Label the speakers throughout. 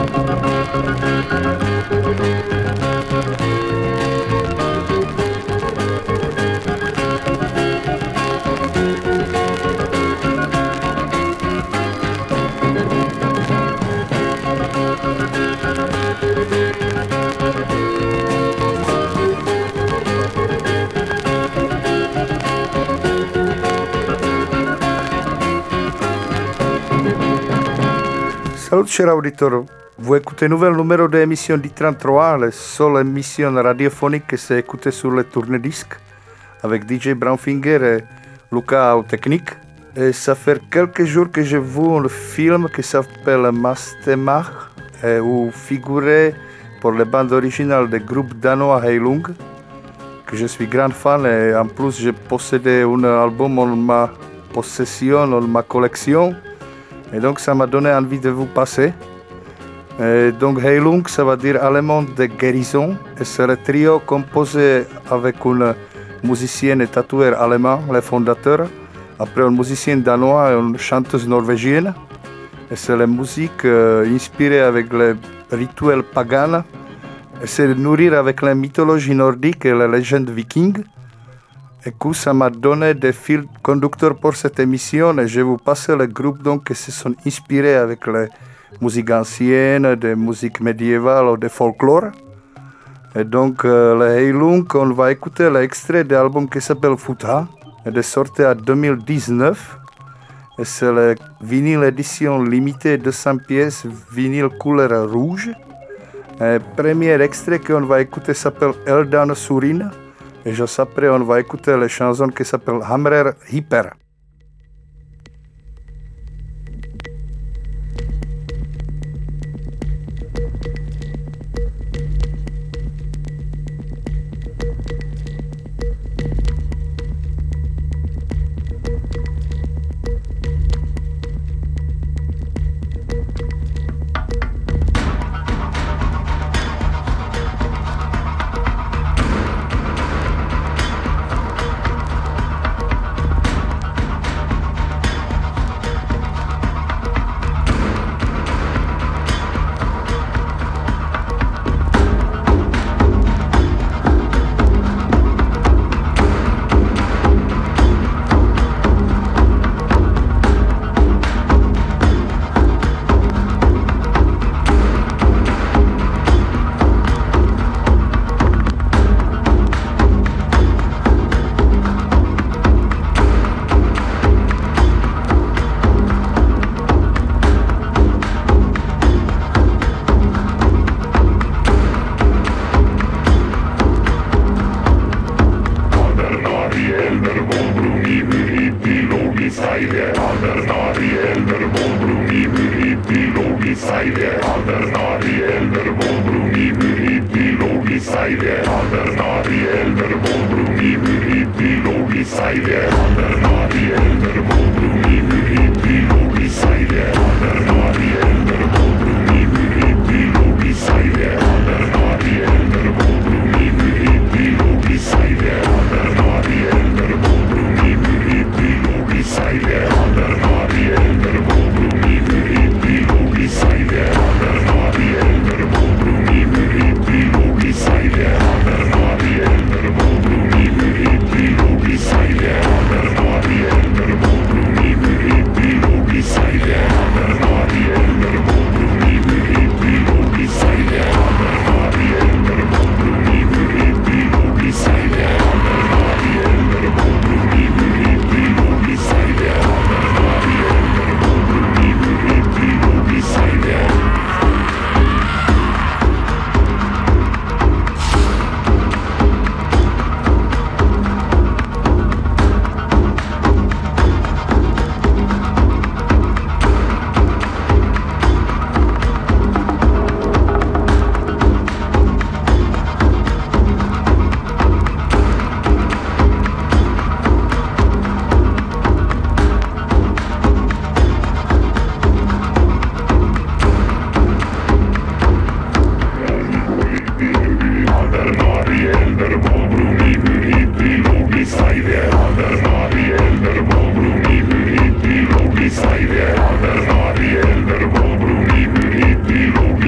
Speaker 1: Salut cher auditeur, vous écoutez un nouvel numéro de l'émission D33, la seule émission radiophonique qui s'est écoutée sur le tourne-disque avec DJ Brownfinger et Luca au technique. Et ça fait quelques jours que j'ai vu un film qui s'appelle Mastemach où figurait pour les bandes originales du groupe danois Heilung, que je suis grand fan et en plus j'ai possédé un album en ma possession, en ma collection. Et donc ça m'a donné envie de vous passer. Et donc Heilung, ça veut dire allemand de guérison. Et c'est le trio composé avec un musicien et tatoueur allemand, le fondateur, après un musicien danois et une chanteuse norvégienne. Et c'est la musique inspirée avec les rituels pagans. Et c'est de nourrir avec la mythologie nordique et la légende viking. Et que ça m'a donné des fils conducteurs pour cette émission et je vais vous passer le groupe donc qui se sont inspirés avec les musiques anciennes, des musiques médiévales ou des folklore. Et donc le Heilung, on va écouter l'extrait de l'album qui s'appelle Futha et est sorti en 2019. Et c'est la vinyle édition limitée 200 pièces, vinyle couleur rouge. Et le premier extrait qu'on va écouter s'appelle Eldan Surin. Et juste après, on va écouter la chanson qui s'appelle Hamrer Hyper.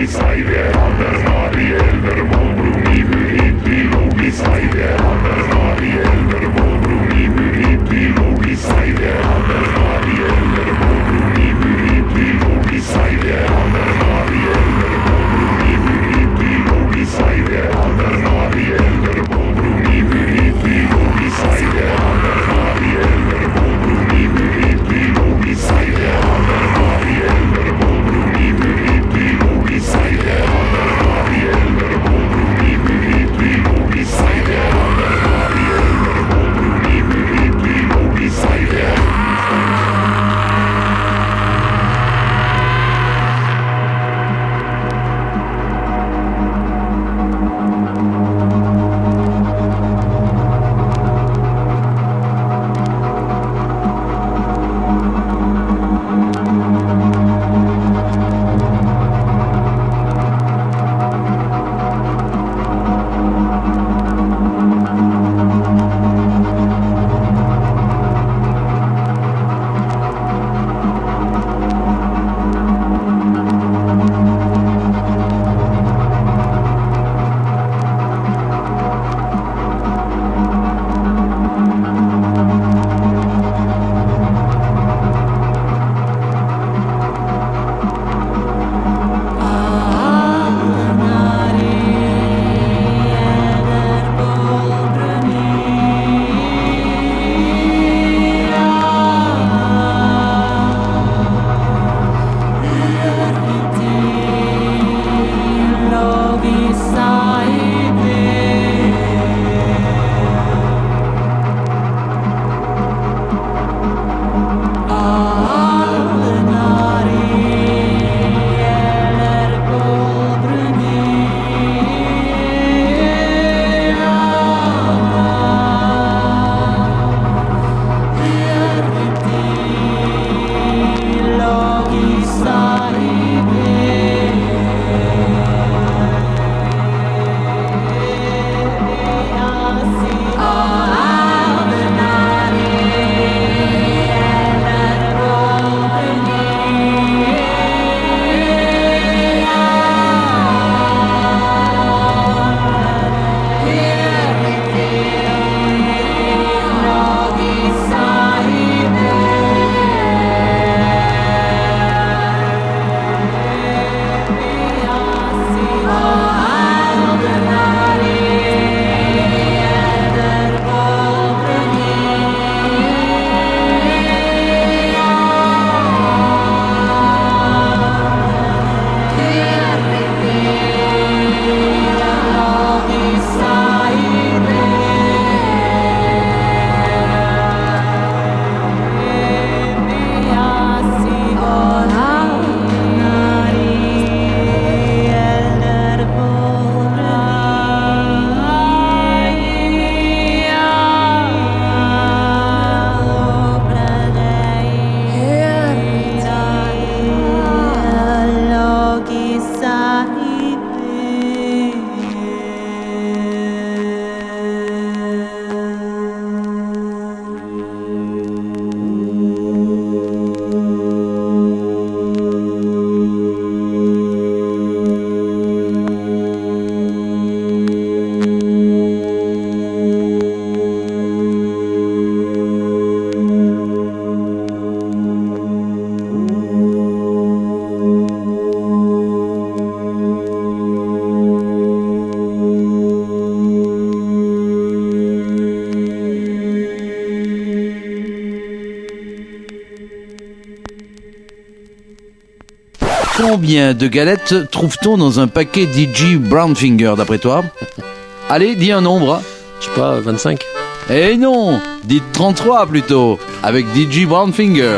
Speaker 2: Combien de galettes trouve-t-on dans un paquet DJ Brownfinger d'après toi? Allez, dis un nombre.
Speaker 3: Je sais pas, 25.
Speaker 2: Eh non, dites 33 plutôt, avec DJ Brownfinger.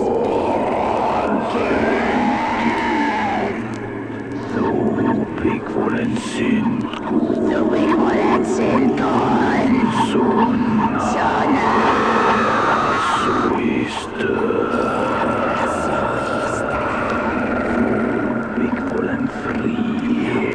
Speaker 4: Big
Speaker 3: olen sindku. Suista. Ik olen fri.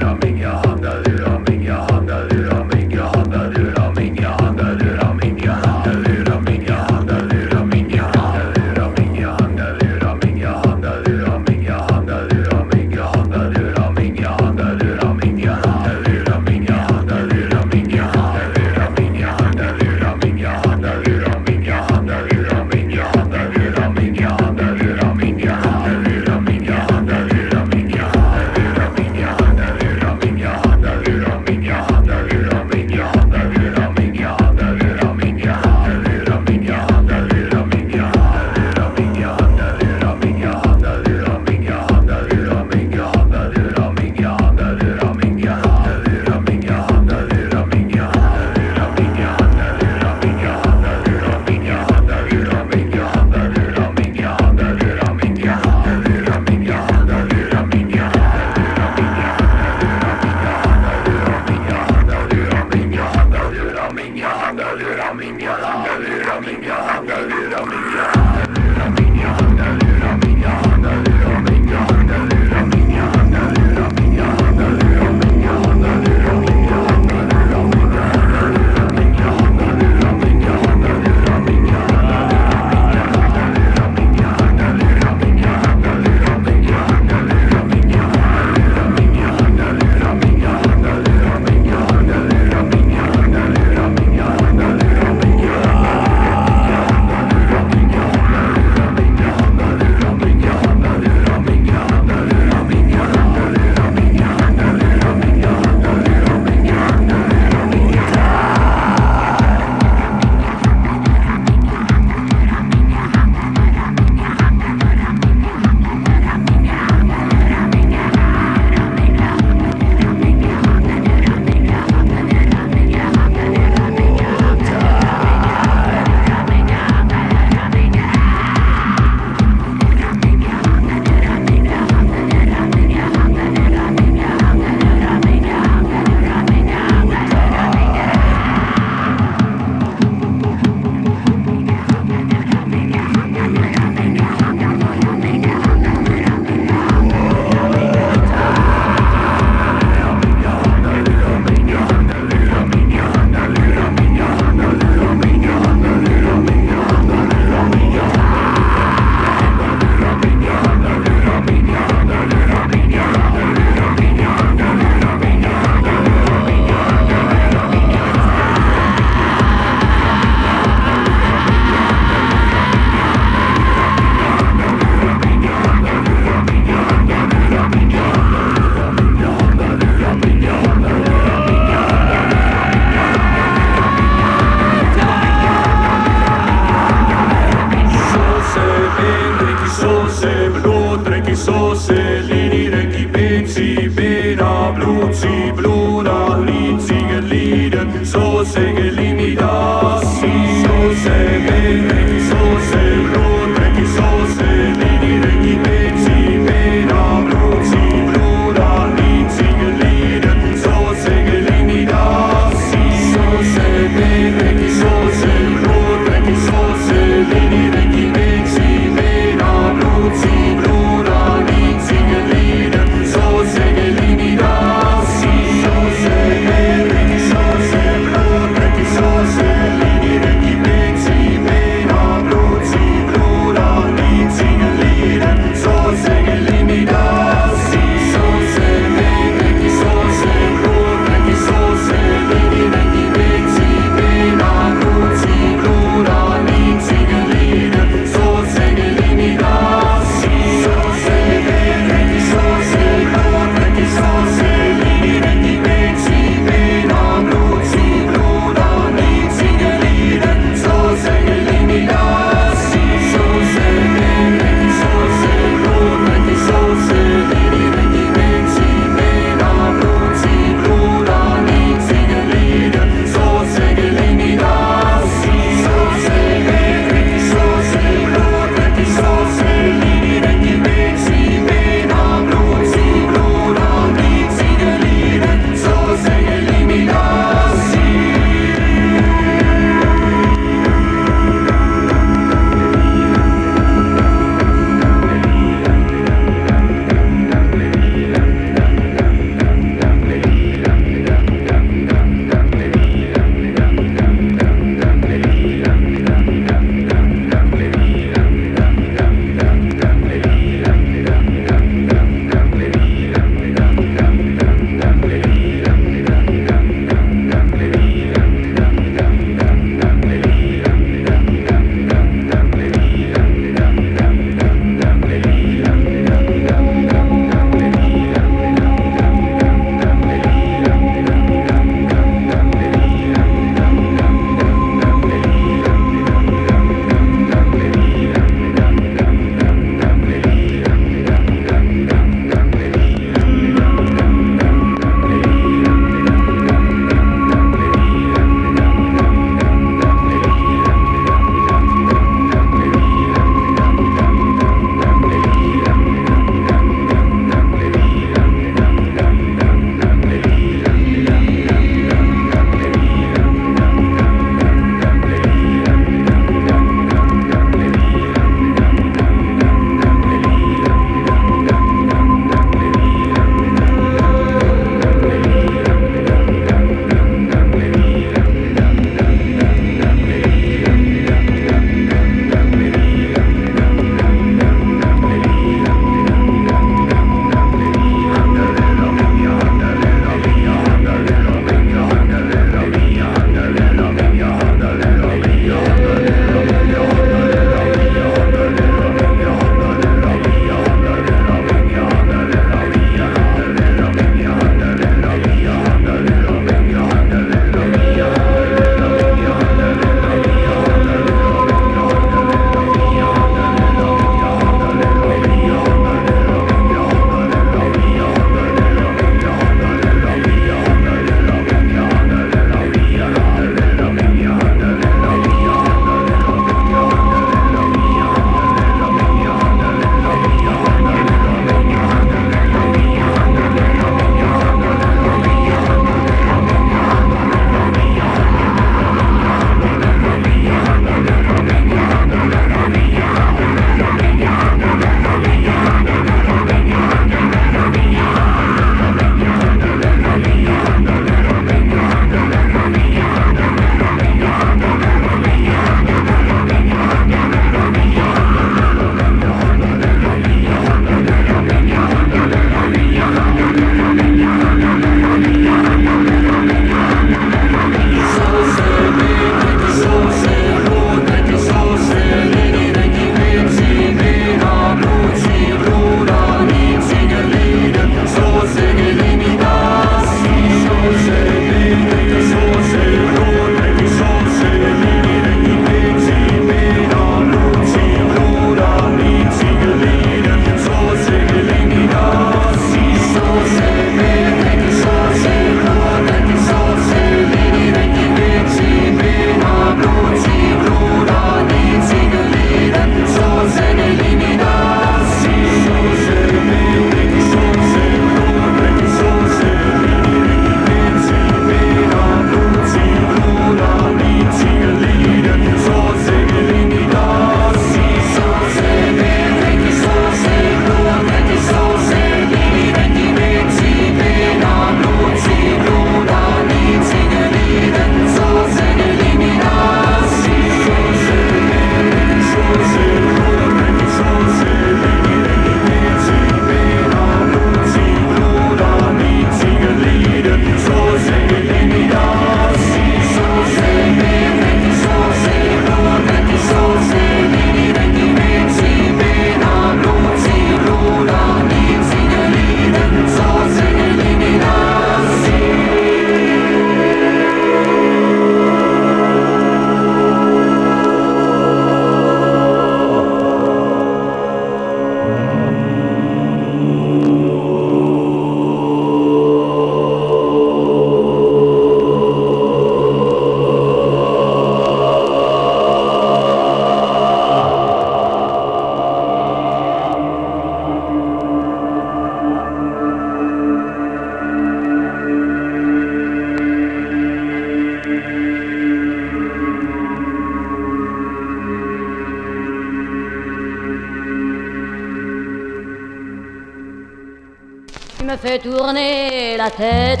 Speaker 4: me fais tourner la tête.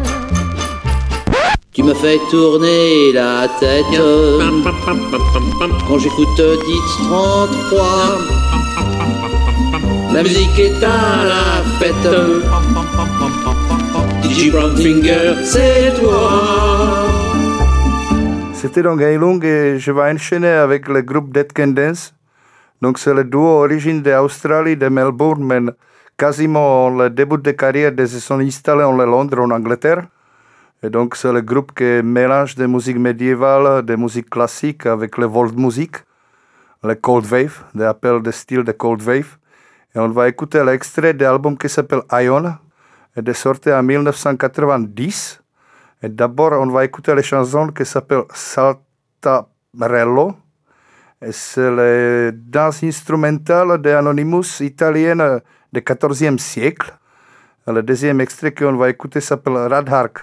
Speaker 2: Tu me fais tourner la tête quand j'écoute Dix 33. La musique est à la fête. DJ Brownfinger, c'est toi.
Speaker 1: C'était donc Heilung et je vais enchaîner avec le groupe Dead Can Dance. Donc c'est le duo origine d'Australie, de Melbourne, mais quasiment le début de carrière de se sont installés en Londres, en Angleterre. Et donc c'est le groupe qui mélange de musique médiévale, de musique classique avec le world music, le cold wave, des appels de style de cold wave. Et on va écouter l'extrait de l'album qui s'appelle Ion, et de sorti en 1990. Et d'abord, on va écouter les chansons qui s'appellent Saltarello. Et c'est la danse instrumentale d'Anonymous italienne du XIVe siècle. Et le deuxième extrait qu'on va écouter s'appelle Radhark.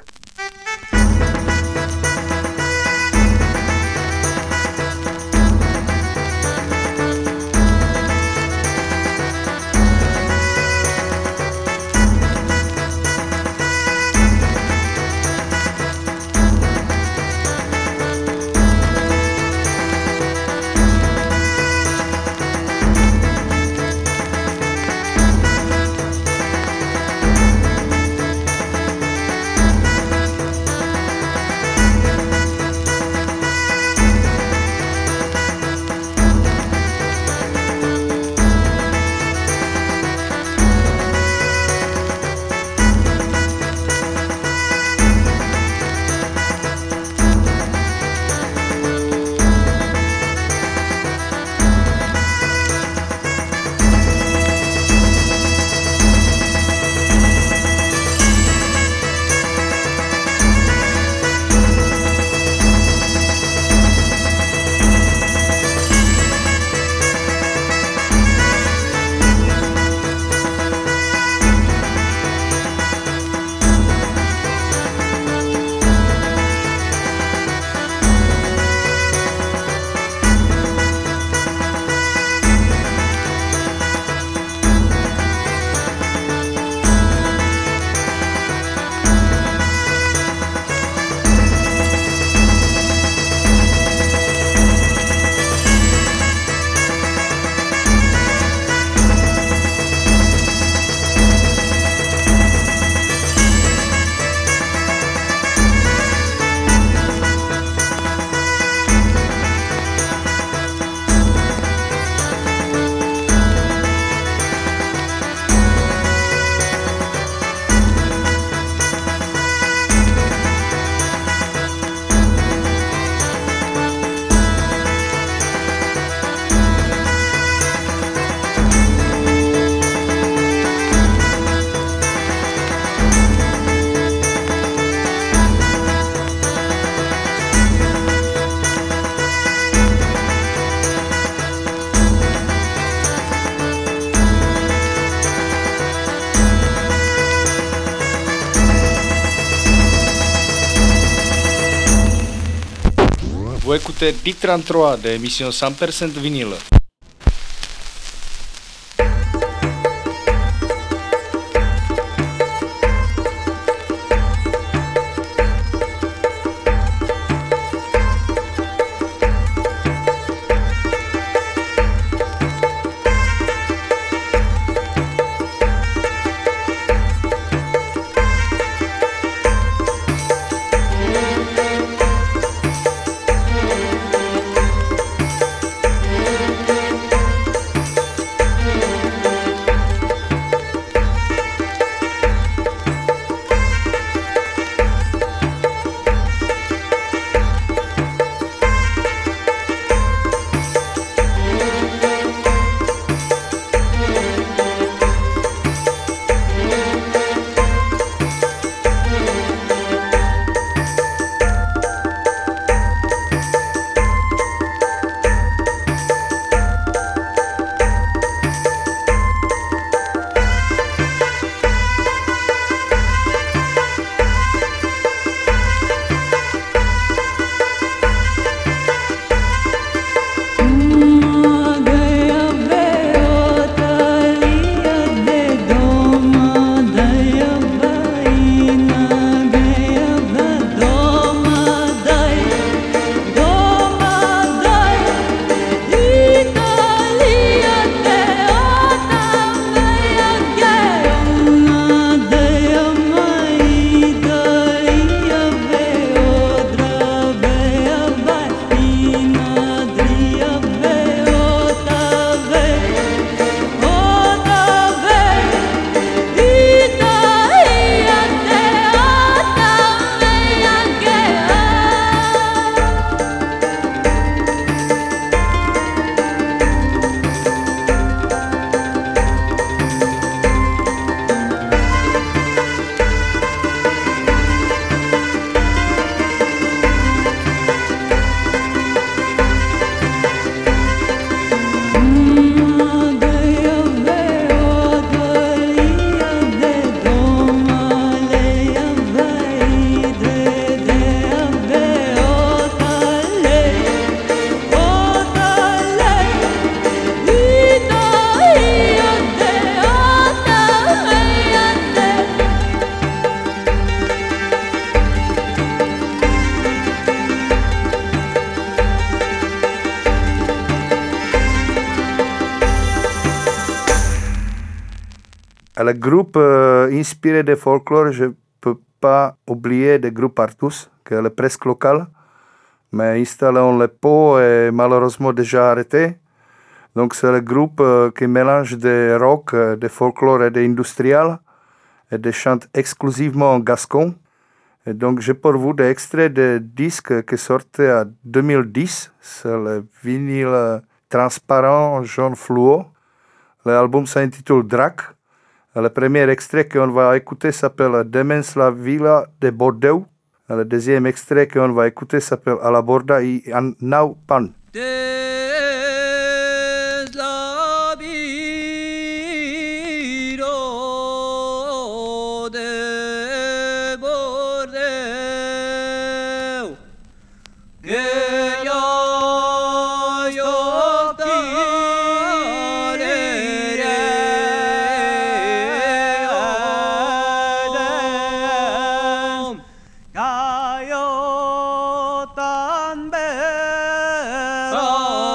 Speaker 1: Vous écoutez D33 de l'émission 100% vinyle. Le groupe inspiré de folklore, je ne peux pas oublier le groupe Artus, qui est presque local, mais installé en Le Pau et malheureusement déjà arrêté. Donc c'est le groupe qui mélange des rock, de folklore et d'industriel et de chante exclusivement en gascon. Et donc j'ai pour vous des extraits de disques qui sortaient en 2010. C'est le vinyle transparent jaune fluo. L'album s'intitule Drac. Le premier extrait qu'on va écouter s'appelle Demens la Villa de Bordeaux. Le deuxième extrait qu'on va écouter s'appelle A la Borda i Nau Pan.
Speaker 5: Oh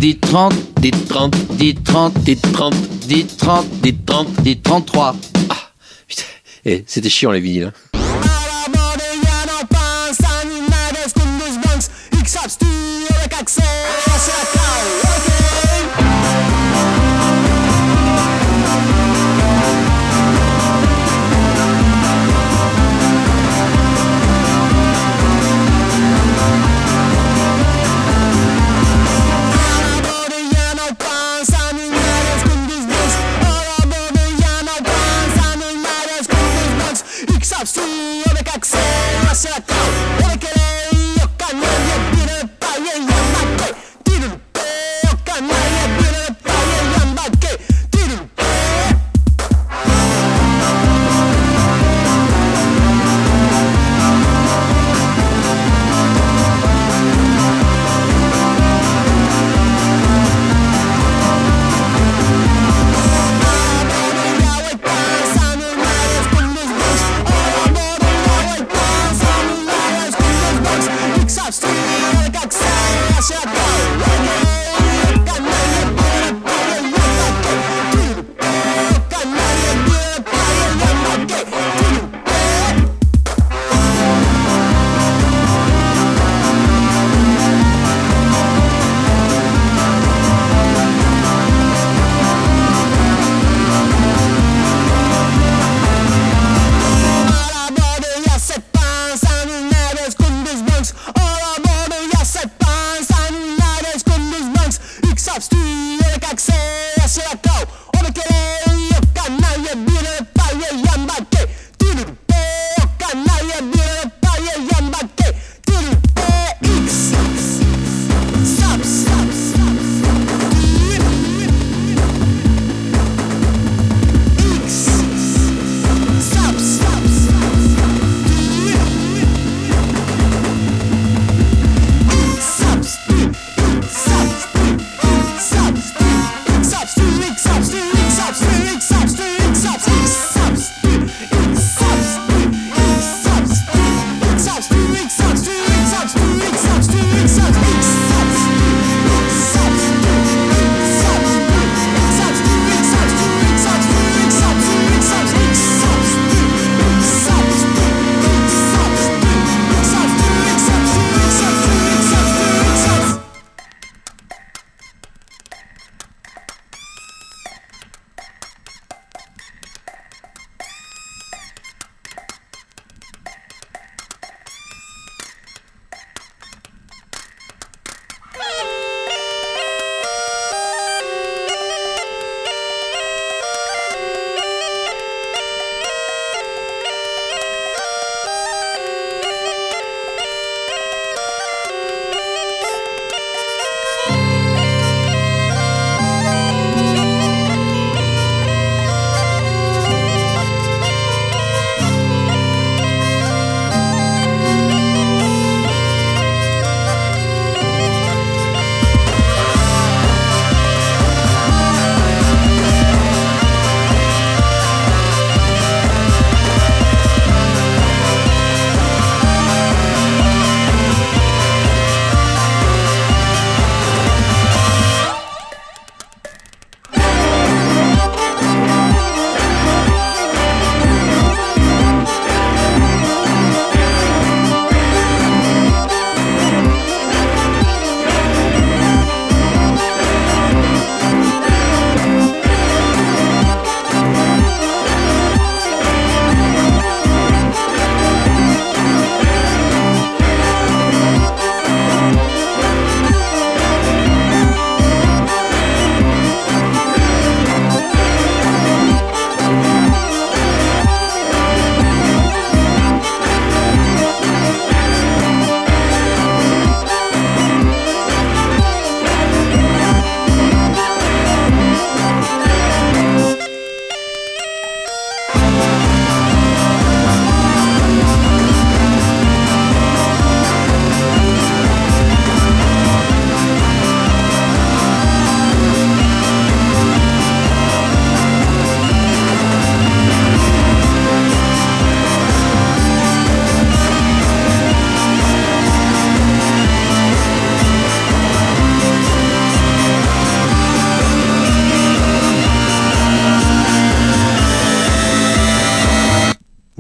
Speaker 2: Dites 30,
Speaker 5: Dites 30,
Speaker 2: dites 30,
Speaker 5: dites 30,
Speaker 2: dites 30,
Speaker 5: dites 30.
Speaker 2: dites 33.
Speaker 5: Ah, putain. Eh, c'était chiant les vinyles. Hein.
Speaker 6: Stop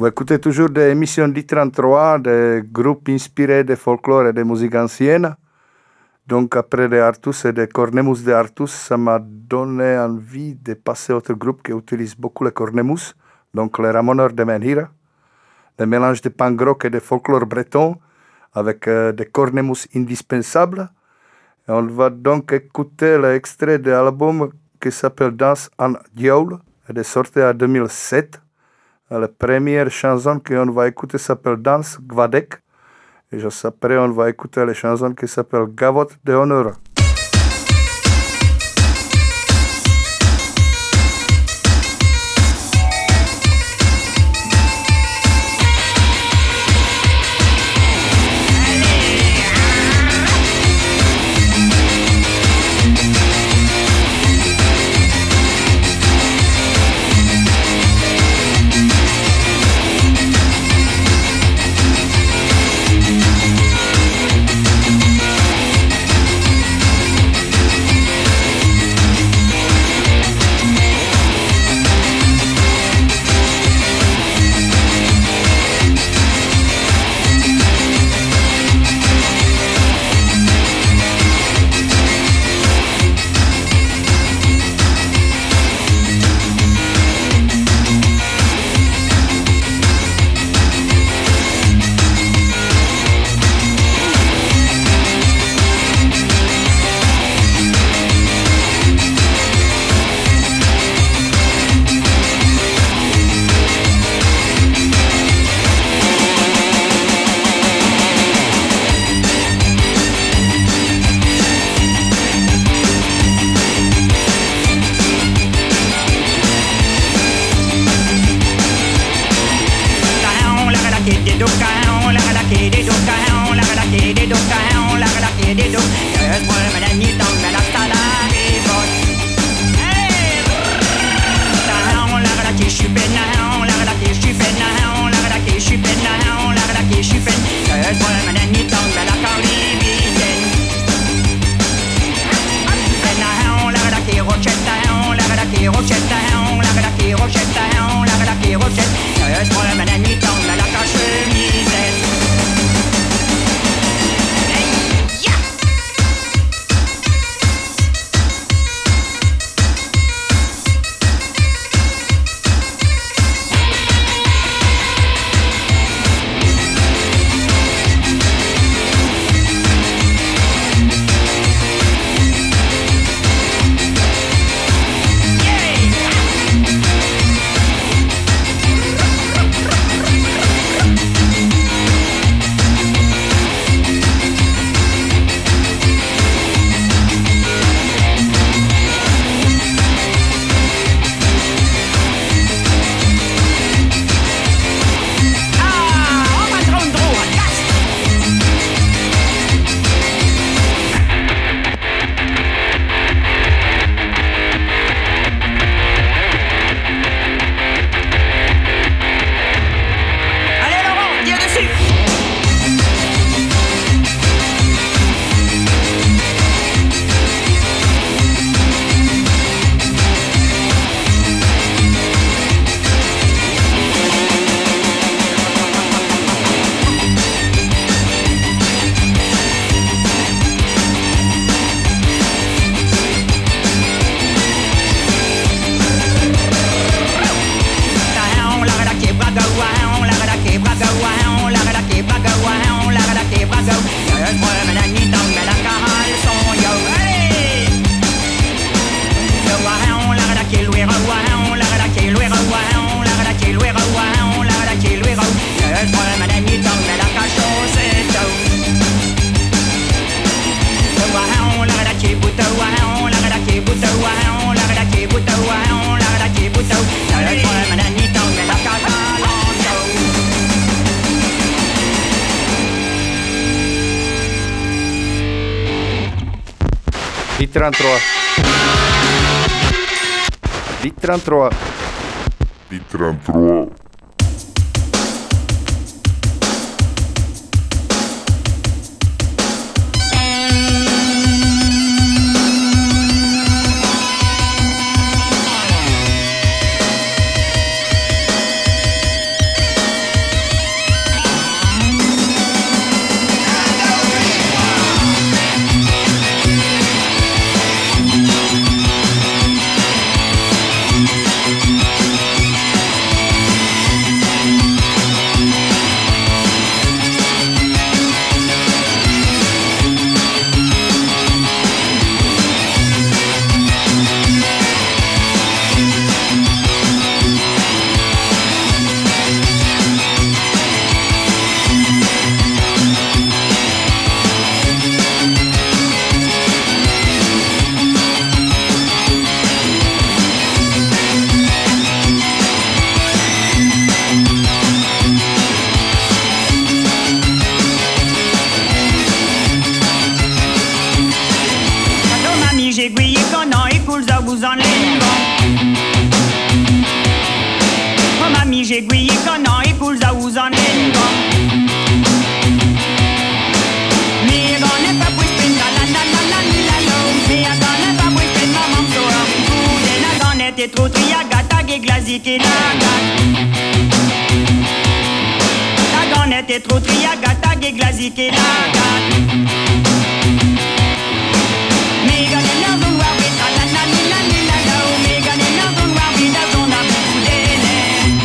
Speaker 1: Vous écoutez toujours des émissions d'I33, des groupes inspirés de folklore et de musique ancienne. Donc après des Artus et des Cornemus de Artus, ça m'a donné envie de passer à autre groupe qui utilise beaucoup le Cornemus, donc les Ramoneurs de Menhira. Le mélange de punk rock et de folklore breton avec des Cornemus indispensables. Et on va donc écouter l'extrait de l'album qui s'appelle Danse en Diaule. Elle est sortie en 2007. La première chanson qu'on va écouter s'appelle Danse Gvadek. Et juste après, on va écouter les chansons qui s'appellent Gavot de Honor. Di 33.
Speaker 6: Di 33.
Speaker 7: j'ai guillé connant et coule za vous en est bon. Mais on n'est pas poussé la la la la la la la. Mais on n'est pas poussé maman so un coup de la on était trop triagata et glazique et la gata. La on était trop triagata et glazique et la gata. Mais on est là on va la la la la la la. Mais on est là on va vida on a beaucoup d'élèves.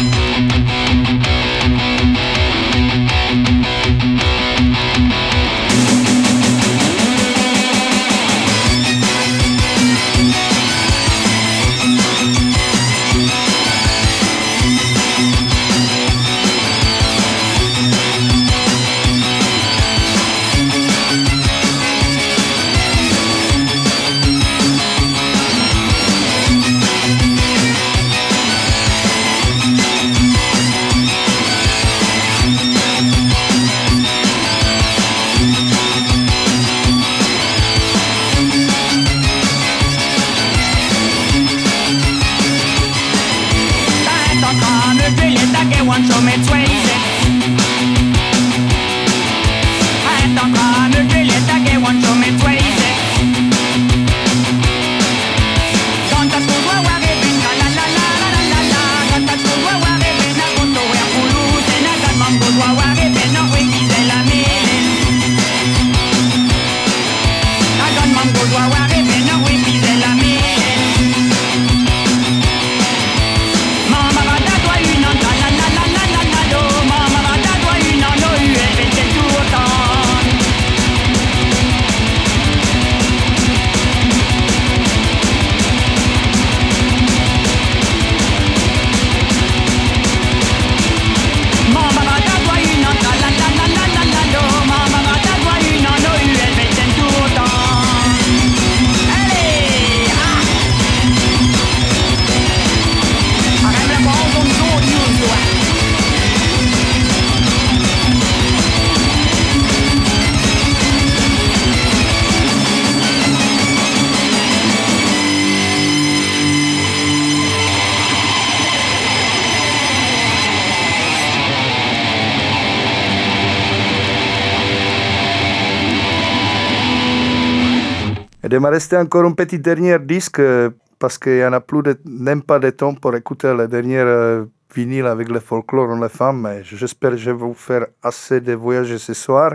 Speaker 1: Et il m'a resté encore un petit dernier disque parce qu'il n'y en a plus même pas de temps pour écouter le dernier vinyle avec le folklore en les femmes. Mais j'espère que je vais vous faire assez de voyages ce soir.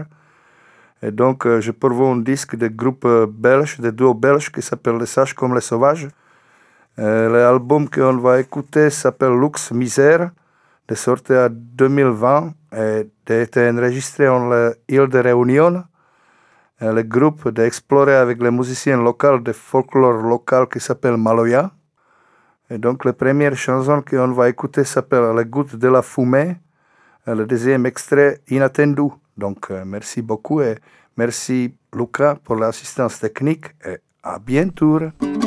Speaker 1: Et donc, je pourvois un disque de groupe belge, de duo belge qui s'appelle Les Sages comme les Sauvages. L'album qu'on va écouter s'appelle Lux Misère, de sorti en 2020 et a été enregistré en l'île de Réunion. Le groupe d'explorer avec les musiciens locaux de folklore local qui s'appelle Maloya. Et donc, la première chanson qu'on va écouter s'appelle La goutte de la fumée. Le deuxième extrait, Inattendu. Donc, merci beaucoup et merci Luca pour l'assistance technique et à bientôt.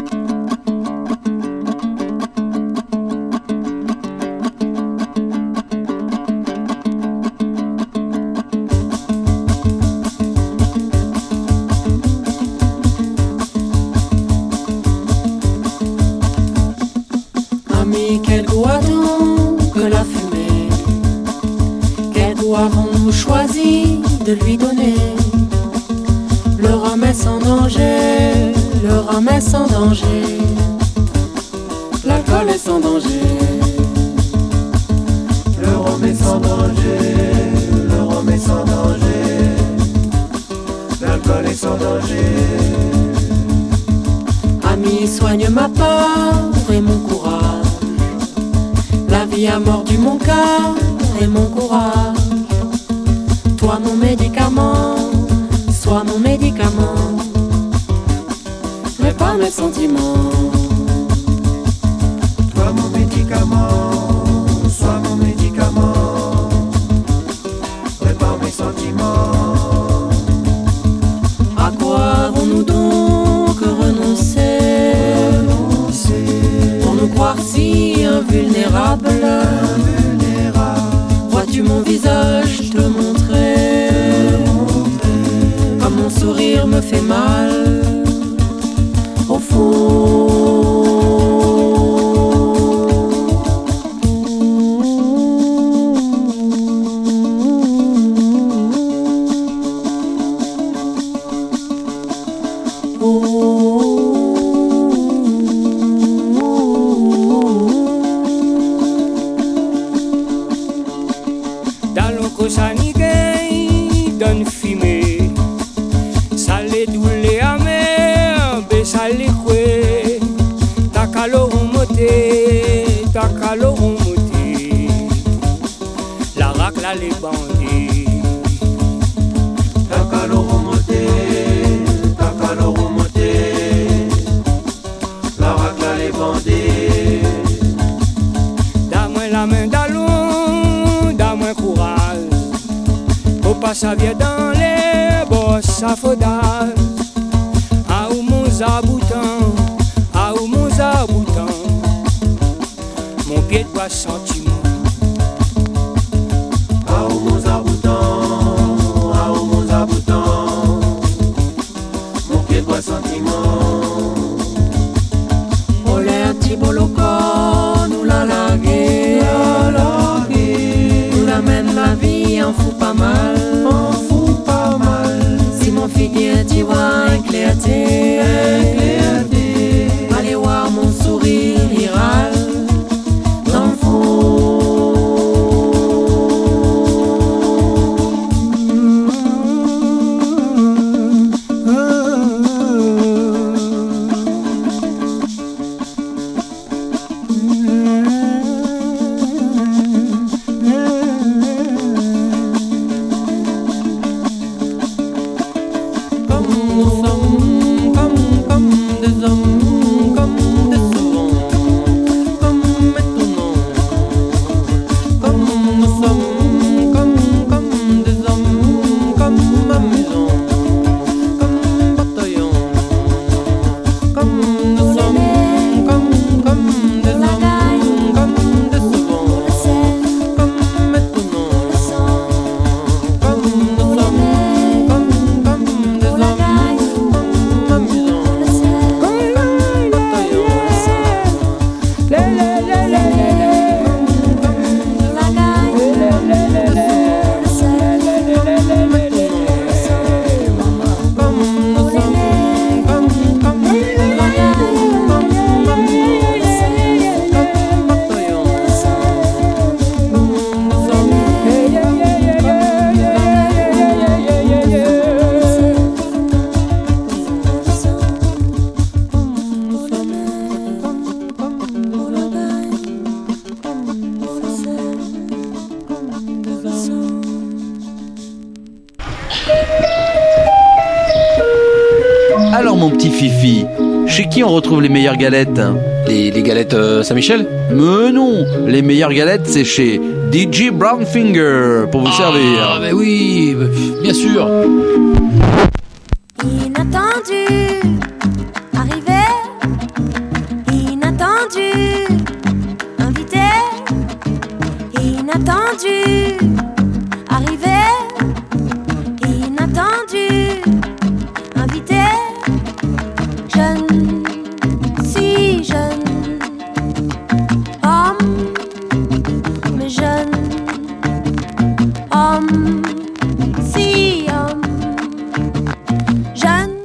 Speaker 8: Quel goût a-t-on que la fumée? Quel goût avons-nous choisi de lui donner? Le rhum est sans danger, le rhum est sans danger, l'alcool est sans danger. Le rhum est sans danger, le rhum est sans danger, l'alcool est sans danger. Ami, soigne ma peur et mon courage. La vie a mordu mon cœur et mon courage. Toi mon médicament, sois mon médicament, mais pas mes sentiments. Toi mon médicament, sois mon médicament, mais pas mes sentiments. À quoi avons-nous donc renoncer pour nous croire si invulnérables? Vois-tu mon visage te montrer comme mon sourire me fait mal? Au fond
Speaker 9: sanigay donne fumée. Salé doulé amer, salé kwe. Takalo moté, takalo moté. La racla les bandits.
Speaker 8: Takalo moté, la racla les bandits.
Speaker 9: Dame la main d'allons, dame courage. Faut pas ça vient dans les bosses à faudage. Ah où mon zaboutan, ah où mon zaboutan. Mon pied doit sentiment.
Speaker 8: Ah où mon zaboutan, mon pied doit sentiment. Oh l'air tiboloco, nous la laguer, nous la mène la vie, en fout pas mal, Si mon figuier t'y voit éclairé, allez voir mon sourire iral dans le fond.
Speaker 2: Alors mon petit Fifi, chez qui on retrouve les meilleures galettes?
Speaker 5: Les galettes Saint-Michel?
Speaker 2: Mais non, les meilleures galettes c'est chez DJ Brownfinger pour vous servir.
Speaker 5: Ah mais oui, bien sûr.
Speaker 10: Inattendu, arrivé, inattendu, invité, inattendu, arrivé, inattendu, invité, jeune, si jeune, homme, mais jeune, homme, si homme. Jeune.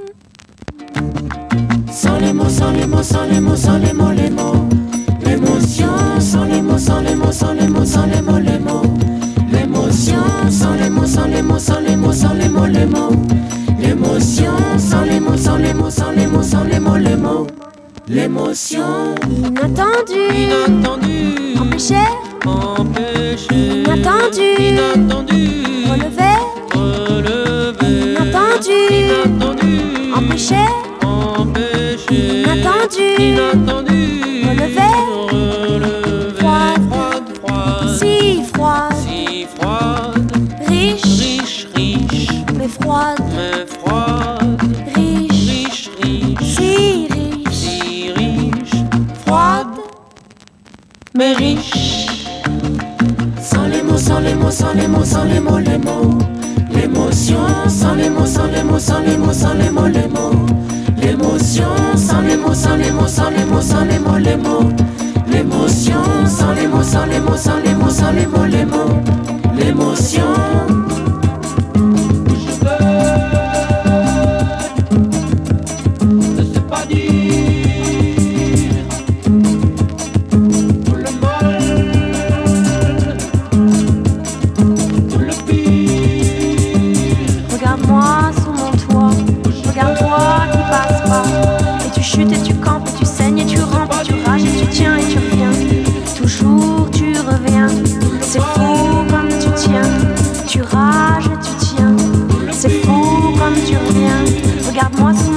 Speaker 8: Sans les mots, sans les mots, sans les mots, sans les mots, les mots. L'émotion, sans les mots, sans les mots, sans les mots, sans les mots, les mots. L'émotion, sans les mots, sans les mots, sans les mots, sans les mots, les mots. L'émotion, sans les mots, sans les mots, sans les mots, sans les mots, les mots. L'émotion.
Speaker 10: Inattendu.
Speaker 8: Inattendu.
Speaker 10: Empêché.
Speaker 8: Empêché.
Speaker 10: Inattendu.
Speaker 8: Inattendu.
Speaker 10: Relevé.
Speaker 8: Relevé.
Speaker 10: Inattendu.
Speaker 8: Inattendu.
Speaker 10: Empêché.
Speaker 8: Empêché.
Speaker 10: Inattendu.
Speaker 8: Inattendu.
Speaker 10: Relevé.
Speaker 8: Relevé.
Speaker 10: Froide.
Speaker 8: Froide. Froide.
Speaker 10: Si froide.
Speaker 8: Si froide.
Speaker 10: Riche.
Speaker 8: Riche. Riche.
Speaker 10: Mais froide.
Speaker 8: Mais froide.
Speaker 10: Riche.
Speaker 8: Riche. Riche.
Speaker 10: Si riche.
Speaker 8: Si riche.
Speaker 10: Froide.
Speaker 8: Mais riche. Sans les mots, sans les mots, sans les mots, sans les mots, les mots. L'émotion, sans les mots, sans les mots, sans les mots, sans les mots, les mots. L'émotion, sans les mots, sans les mots, sans les mots, sans les mots, les mots. L'émotion, sans les mots, sans les mots, sans les mots, sans les mots, les mots. L'émotion. Tout le mal, tout le pire.
Speaker 10: tu rages et tu tiens. C'est fou comme tu reviens. Regarde-moi ce